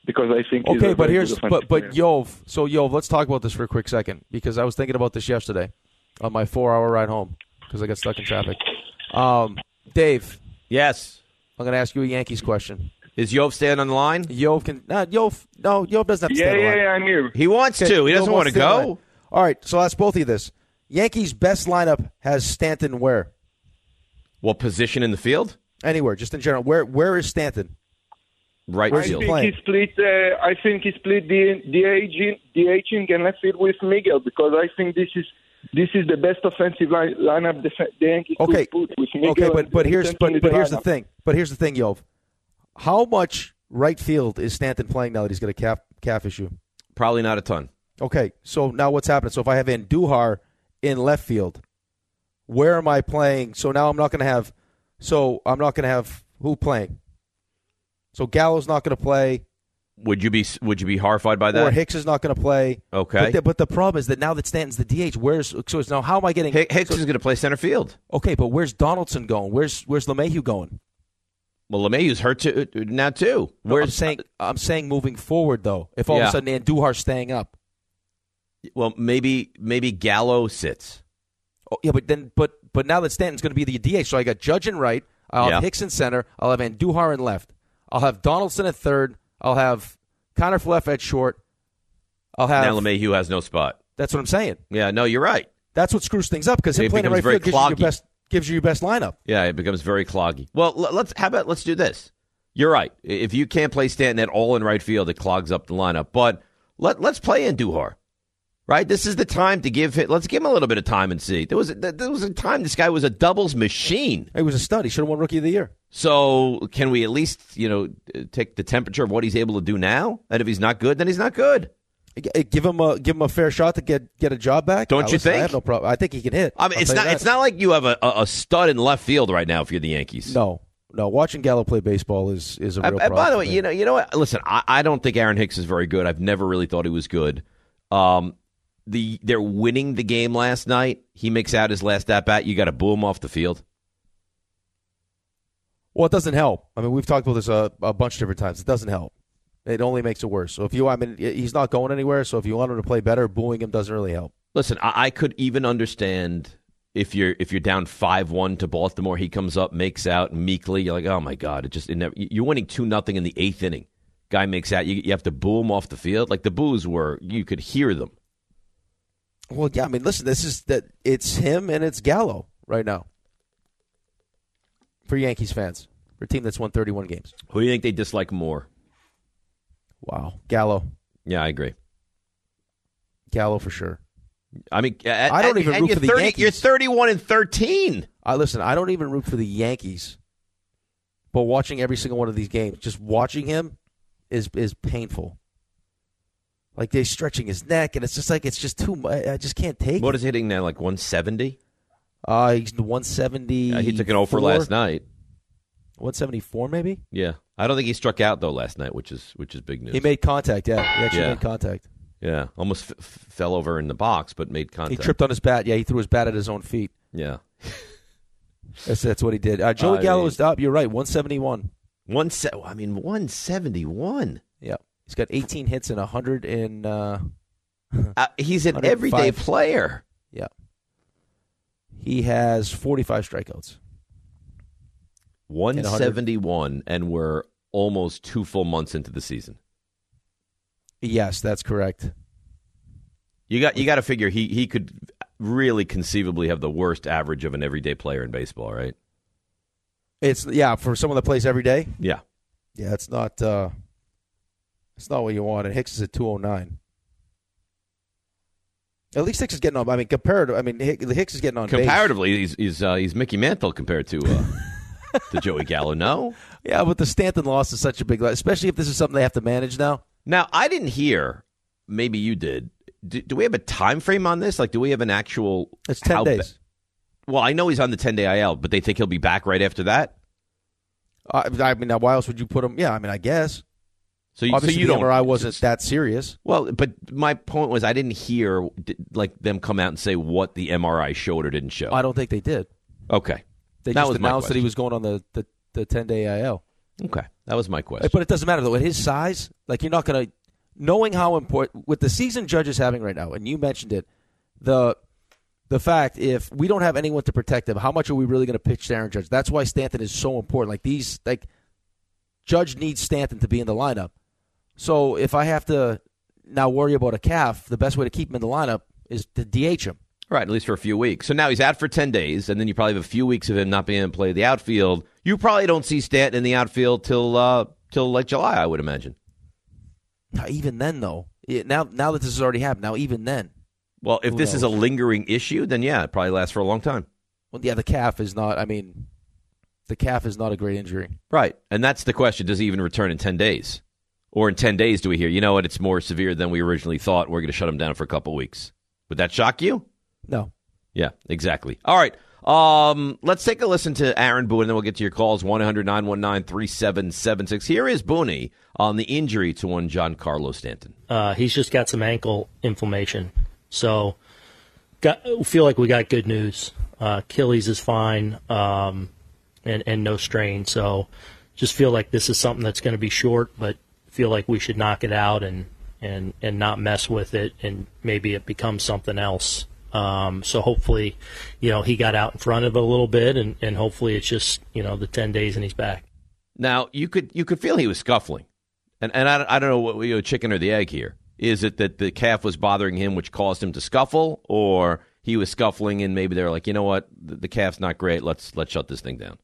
because I think he's okay. a But very here's good but offensive but player. Yov. So Yov, let's talk about this for a quick second because I was thinking about this yesterday on my four-hour ride home because I got stuck in traffic. Um, Dave. Yes. I'm going to ask you a Yankees question. Is Yov staying on the line? Yov can uh, Yov. No, Yov doesn't have to Yeah, stay on the yeah, line. yeah, I'm here. He wants Okay, to. He Yov doesn't want wants to stay on the go. line. All right, so I'll ask both of you this. Yankees' best lineup has Stanton where? What position in the field? Anywhere, just in general. Where Where is Stanton? Right I field. think playing? he split. Uh, I think he split the the DHing and left field with Miguel because I think this is this is the best offensive line, lineup the, the Yankees Okay. could put with Miguel. Okay, but and but here's Stanton in but, but here's the lineup. thing. But here's the thing, Yov. How much right field is Stanton playing now that he's got a calf calf issue? Probably not a ton. Okay, so now what's happening? So if I have Andujar in left field, where am I playing? So now I'm not going to have. So I'm not going to have who playing. So Gallo's not going to play, Would you be Would you be horrified by that? or Hicks is not going to play. Okay. But the, but the problem is that now that Stanton's the D H, where's so it's now how am I getting Hick- Hicks so- is going to play center field. Okay, but where's Donaldson going? Where's Where's LeMahieu going? Well, LeMahieu's hurt to, now too. No, Where's I'm saying I'm saying moving forward though. If all of Yeah. a sudden Andujar's staying up, Well, maybe maybe Gallo sits. oh, yeah, but then but but now that Stanton's going to be the D H, so I got Judge in right. I'll Yeah. have Hicks in center. I'll have Andujar in left. I'll have Donaldson at third. I'll have Connor Fleff at short. I'll have. Now LeMahieu has no spot. That's what I'm saying. Yeah, no, you're right. That's what screws things up because him It playing in becomes right very field gives you, your cloggy. best, gives you your best lineup. Yeah, it becomes very cloggy. Well, l- let's how about let's do this. You're right. If you can't play Stanton at all in right field, it clogs up the lineup. But let let's play Andujar. Right, this is the time to give him. Let's give him a little bit of time and see. There was a, there was a time this guy was a doubles machine. He was a stud. He should have won Rookie of the Year. So can we at least you know take the temperature of what he's able to do now? And if he's not good, then he's not good. G- Give him a give him a fair shot to get get a job back. Don't Uh, you listen, I think? have no problem. I think he can hit. I mean, I'll it's tell not you that. it's not like you have a, a, a stud in left field right now if you're the Yankees. No, no. Watching Gallo play baseball is is a real And problem. by the for way, me. you know, you know what? Listen, I, I don't think Aaron Hicks is very good. I've never really thought he was good. Um, the they're winning the game last night. He makes out his last at bat. You got to boo him off the field. Well, it doesn't help. I mean, we've talked about this a, a bunch of different times. It doesn't help. It only makes it worse. So if you, I mean, he's not going anywhere. So if you want him to play better, booing him doesn't really help. Listen, I, I could even understand if you're if you're down five one to Baltimore, he comes up, makes out meekly. You're like, oh my god, it just it never, you're winning two nothing in the eighth inning. Guy makes out, you, you have to boo him off the field. Like the boos were, you could hear them. Well, yeah. I mean, listen, this is that it's him and it's Gallo right now for Yankees fans, for a team that's won thirty-one games. Who do you think they dislike more? Wow, Gallo, Yeah, I agree. Gallo for sure. I mean, at, I don't at- even and root you're for the thirty, Yankees. You're thirty-one and thirteen. I listen. I don't even root for the Yankees, but watching every single one of these games, just watching him is is painful. Like they're stretching his neck, and it's just like it's just too much. I just can't take What it. is hitting now? Like one seventy? Uh, he's one seventy. Uh, he took an oh for last night. one seventy-four, maybe. Yeah, I don't think he struck out though last night, which is which is big news. He made contact. Yeah, he actually Yeah. made contact. yeah, almost f- f- fell over in the box, but made contact. He tripped on his bat. Yeah, he threw his bat at his own feet. Yeah, That's that's what he did. Uh, Joey I Gallo mean- was up. You're right. one seventy-one. one se- I mean, one seventy-one. Yeah, he's got eighteen hits and one hundred in. Uh, Uh, he's an one hundred five. everyday player. Yeah. He has forty-five strikeouts. one seventy-one, and we're almost two full months into the season. Yes, that's correct. You got you got to figure he he could really conceivably have the worst average of an everyday player in baseball, right? It's yeah, for someone that plays every day. Yeah. Yeah, it's not uh it's not what you want. And Hicks is at two oh nine. At least Hicks is getting on. I mean, compared. I mean, Hick- Hicks is getting on base. Comparatively, he's he's uh, he's Mickey Mantle compared to uh, to Joey Gallo. No, Yeah, but the Stanton loss is such a big loss, especially if this is something they have to manage now. now I didn't hear. Maybe you did. Do, do we have a time frame on this? Like, do we have an actual? It's ten how days. Ba- well, I know he's on the ten day I L, but they think he'll be back right after that. Uh, I mean, now why else would you put him? Yeah, I mean, I guess. So you, Obviously, so you the don't. M R I wasn't that serious. Well, but my point was I didn't hear like them come out and say what the M R I showed or didn't show. I don't think they did. Okay, They That just was my announced that he question. was going on the the, the ten day I L. Okay, That was my question. But it doesn't matter, though. At his size, like you're not going to – knowing how important – with the season Judge is having right now, and you mentioned it, the the fact if we don't have anyone to protect him, how much are we really going to pitch to Aaron Judge? That's why Stanton is so important. Like these – like Judge needs Stanton to be in the lineup. So if I have to now worry about a calf, the best way to keep him in the lineup is to D H him. Right, at least for a few weeks. So now he's out for ten days, and then you probably have a few weeks of him not being able to play the outfield. You probably don't see Stanton in the outfield till uh, till like July, I would imagine. Now, even then, though, it, now now that this has already happened, now even then. Well, if this knows? is a lingering issue, then yeah, it probably lasts for a long time. Well, yeah, the calf is not, I mean, the calf is not a great injury. Right, and that's the question. Does he even return in ten days? Or in ten days do we hear, you know what, it's more severe than we originally thought, we're going to shut him down for a couple weeks. Would that shock you? No. Yeah, exactly. All right. Um, let's take a listen to Aaron Boone, and then we'll get to your calls, one eight hundred nine one nine three seven seven six. Here is Booney on the injury to one Giancarlo Stanton. Uh, he's just got some ankle inflammation. So got, feel like we got good news. Uh, Achilles is fine um, and, and no strain. So just feel like this is something that's going to be short, but feel like we should knock it out and, and, and not mess with it, and maybe it becomes something else. Um, so hopefully, you know, he got out in front of it a little bit, and, and hopefully it's just, you know, the ten days and he's back. Now, you could you could feel he was scuffling. And and I, I don't know what, you know, chicken or the egg here. Is it that the calf was bothering him, which caused him to scuffle, or he was scuffling and maybe they were like, you know what, the, the calf's not great, let's let's shut this thing down?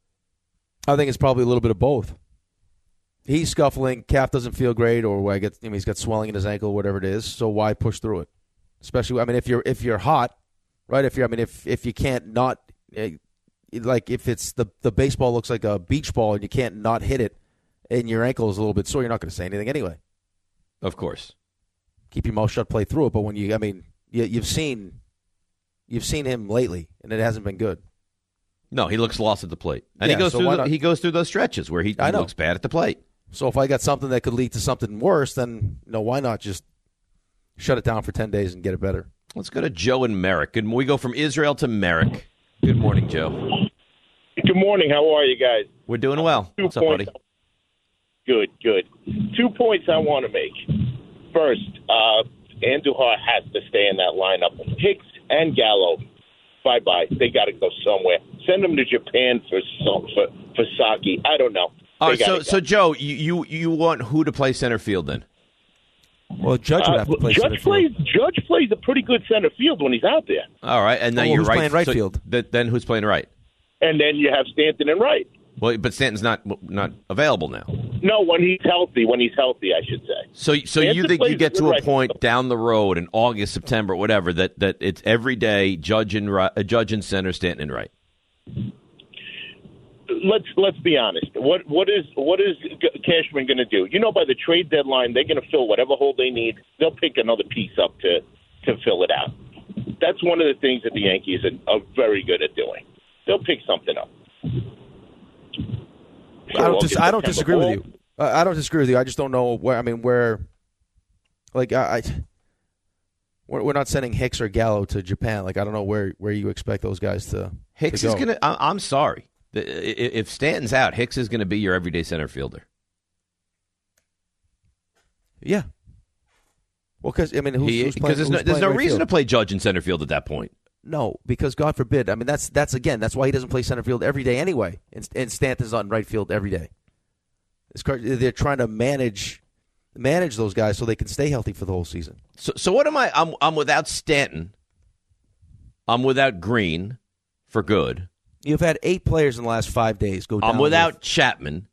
I think it's probably a little bit of both. He's scuffling, calf doesn't feel great, or I get, I mean, he's got swelling in his ankle, whatever it is, so why push through it? Especially, I mean, if you're if you're hot, right? If you're, I mean, if if you can't not, uh, like if it's the the baseball looks like a beach ball and you can't not hit it, and your ankle is a little bit sore, you're not going to say anything anyway. Of course, keep your mouth shut, play through it. But when you, I mean, you, you've seen, you've seen him lately, and it hasn't been good. No, he looks lost at the plate, and yeah, he goes so through the, not, he goes through those stretches where he, he looks bad at the plate. So if I got something that could lead to something worse, then you know, why not just shut it down for ten days and get it better? Let's go to Joe and Merrick. Good, we go from Israel to Merrick. Good morning, Joe. Good morning. How are you guys? We're doing well. Two What's up, points. buddy? Good, good. Two points I want to make. First, uh, Andujar has to stay in that lineup. Hicks and Gallo, bye-bye. They got to go somewhere. Send them to Japan for for, for Saki. I don't know. All right, so, go. so, Joe, you, you, you want who to play center field then? Well, Judge would have to play uh, Judge center plays, field. Judge plays a pretty good center field when he's out there. All right, and then well, you're who's right. playing right so field? Th- then who's playing right? And then you have Stanton and right. Well, but Stanton's not not available now. No, when he's healthy. When he's healthy, I should say. So, so Stanton you think you get to a right point down the road in August, September, whatever, that, that it's every day Judge and right, uh, Judge and center, Stanton and right. Let's let's be honest. What what is what is Cashman going to do? You know, by the trade deadline, they're going to fill whatever hole they need. They'll pick another piece up to to fill it out. That's one of the things that the Yankees are, are very good at doing. They'll pick something up. So I don't. Dis- I don't September disagree ball. with you. Uh, I don't disagree with you. I just don't know where. I mean, where. Like I, I we're, we're not sending Hicks or Gallo to Japan. Like I don't know where, where you expect those guys to. Hicks to is go. going to. I'm sorry. If Stanton's out, Hicks is going to be your everyday center fielder. Yeah. Well, because I mean, who's, he, who's because playing, there's who's no, there's playing no right reason field? to play Judge in center field at that point. No, because God forbid. I mean, that's that's again. That's why he doesn't play center field every day anyway. And, and Stanton's on right field every day. It's, they're trying to manage manage those guys so they can stay healthy for the whole season. So, so what am I? I'm I'm without Stanton. I'm without Green, for good. You've had eight players in the last five days go down. I'm without with, Chapman.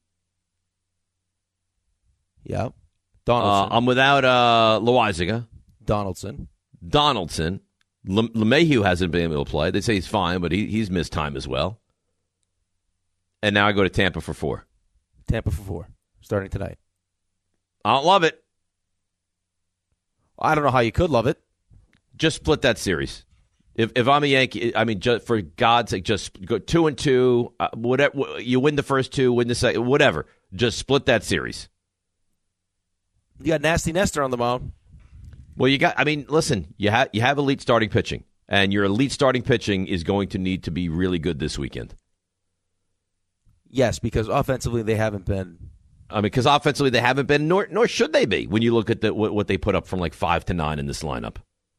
Yeah. Donaldson. Uh, I'm without uh, Loizaga. Donaldson. Donaldson. Le- LeMahieu hasn't been able to play. They say he's fine, but he, he's missed time as well. And now I go to Tampa for four. Tampa for four, starting tonight. I don't love it. I don't know how you could love it. Just split that series. If if I'm a Yankee, I mean, just, for God's sake, just go two and two. Uh, whatever, you win the first two, win the second, whatever. Just split that series. You got Nasty Nestor on the mound. Well, you got. I mean, listen, you have you have elite starting pitching, and your elite starting pitching is going to need to be really good this weekend. Yes, because offensively they haven't been I mean, because offensively they haven't been, nor nor should they be when you look at the, what, what they put up from like five to nine in this lineup.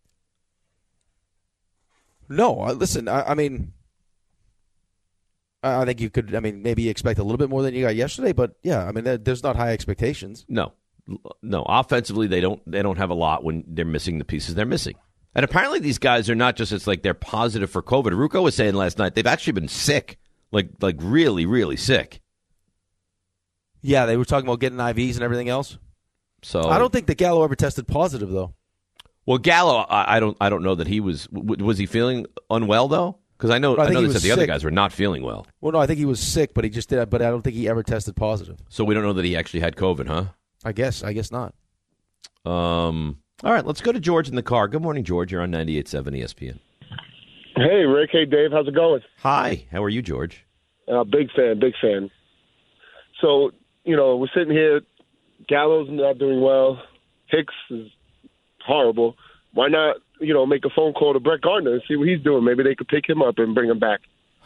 No, uh, listen, I, I mean, I, I think you could, I mean, maybe expect a little bit more than you got yesterday, but yeah, I mean, there, there's not high expectations. No, no. Offensively, they don't they don't have a lot when they're missing the pieces they're missing. And apparently these guys are not just, it's like they're positive for COVID. Ruocco was saying last night they've actually been sick, like like really, really sick. Yeah, they were talking about getting I Vs and everything else. So I don't think that Gallo ever tested positive, though. Well, Gallo, I, I don't I don't know that he was, was he feeling unwell, though? Because I know, I, I know they said the sick. other guys were not feeling well. Well, no, I think he was sick, but he just did, but I don't think he ever tested positive. So we don't know that he actually had COVID, huh? I guess, I guess not. Um. All right, let's go to George in the car. Good morning, George. You're on ninety-eight point seven E S P N. Hey, Rick. Hey, Dave. How's it going? Hi. How are you, George? Uh, big fan, big fan. So, you know, we're sitting here. Gallo's not doing well. Hicks is horrible. Why not, you know, make a phone call to Brett Gardner and see what he's doing? Maybe they could pick him up and bring him back.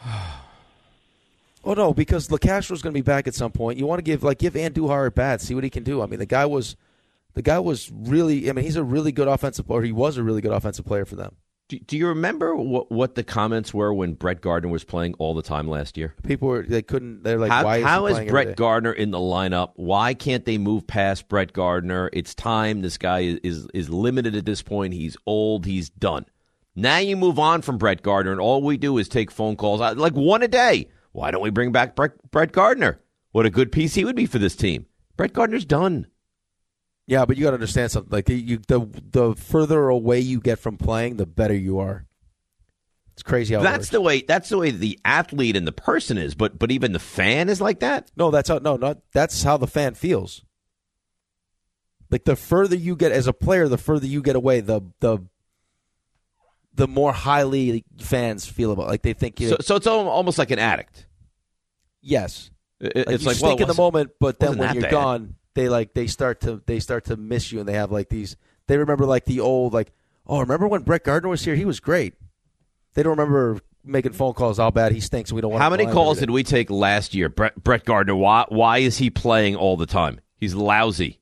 Oh, no, because LeCastro's going to be back at some point. You want to give, like, give Andujar at bat, see what he can do. I mean, the guy was... The guy was really, I mean, he's a really good offensive player. He was a really good offensive player for them. Do, do you remember what, what the comments were when Brett Gardner was playing all the time last year? People were, they couldn't, they're like, how, why is how he is playing Brett Gardner in the lineup? Why can't they move past Brett Gardner? It's time. This guy is, is, is limited at this point. He's old. He's done. Now you move on from Brett Gardner, and all we do is take phone calls, like one a day. Why don't we bring back Brett, Brett Gardner? What a good piece he would be for this team. Brett Gardner's done. Yeah, but you got to understand something. Like you, the the further away you get from playing, the better you are. It's crazy how that's it works. the way. That's the way the athlete and the person is. But but even the fan is like that. No, that's how. No, not that's how the fan feels. Like the further you get as a player, the further you get away, the the the more highly fans feel about. Like they think. You, so, so it's almost like an addict. Yes, it, like it's you like stink well, in the moment, but then wasn't when that you're bad. gone. They like they start to they start to miss you, and they have like these. They remember like the old like oh remember when Brett Gardner was here? He was great. They don't remember making phone calls how bad he stinks. And we don't want. How many calls did we take last year? Brett, Brett Gardner. Why why is he playing all the time? He's lousy.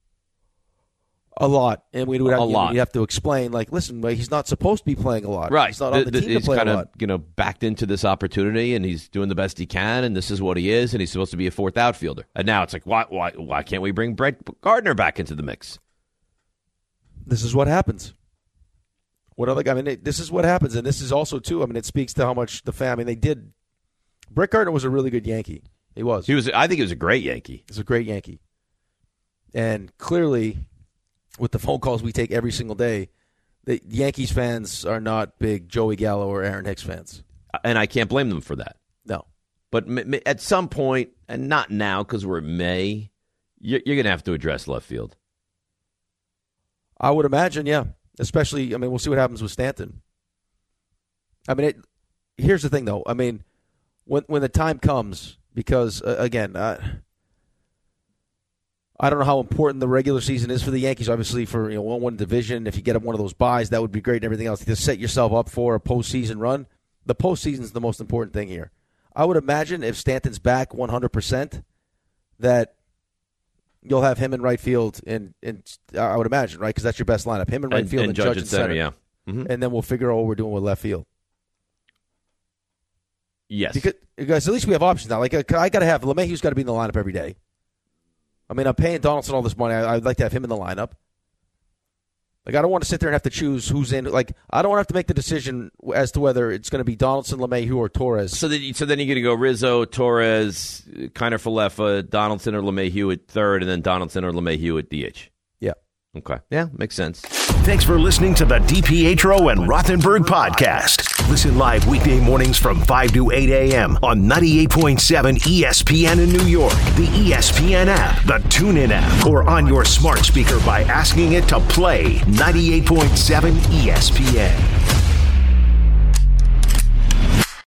A lot, and we would have, a you, lot. You have to explain like listen, like, he's not supposed to be playing a lot. Right, he's not on the, the, team he's to play kind a of lot. you know backed into this opportunity, and he's doing the best he can, and this is what he is, and he's supposed to be a fourth outfielder. And now it's like, why why why can't we bring Brett Gardner back into the mix? This is what happens. What other? I mean, it, this is what happens, and this is also too. I mean, it speaks to how much the fan. I mean, they did. Brett Gardner was a really good Yankee. He was. He was. I think he was a great Yankee. He's a great Yankee, and clearly, with the phone calls we take every single day, the Yankees fans are not big Joey Gallo or Aaron Hicks fans. And I can't blame them for that. No. But m- m- at some point, and not now because we're in May, you're, you're going to have to address left field. I would imagine, yeah. Especially, I mean, we'll see what happens with Stanton. I mean, it, here's the thing, though. I mean, when when the time comes, because, uh, again, uh, I don't know how important the regular season is for the Yankees. Obviously, for you know one one division, if you get one of those buys, that would be great and everything else. To set yourself up for a postseason run, the postseason is the most important thing here. I would imagine if Stanton's back one hundred percent, that you'll have him in right field, and, and I would imagine, right, because that's your best lineup. Him in right And- field and and, Judge Judge in in center. center, yeah. Mhm. And then we'll figure out what we're doing with left field. Yes. Because, because at least we have options now. Like, I got to have, LeMahieu's got to be in the lineup every day. I mean, I'm paying Donaldson all this money. I, I'd like to have him in the lineup. Like, I don't want to sit there and have to choose who's in. Like, I don't want to have to make the decision as to whether it's going to be Donaldson, LeMahieu, or Torres. So then, so then you're going to go Rizzo, Torres, Kiner Falefa, Donaldson or LeMahieu at third, and then Donaldson or LeMahieu at D H. Yeah. Okay. Yeah, makes sense. Thanks for listening to the DiPietro and Rothenberg podcast. Listen live weekday mornings from five to eight a.m. on ninety-eight point seven E S P N in New York, the E S P N app, the TuneIn app, or on your smart speaker by asking it to play ninety-eight point seven E S P N.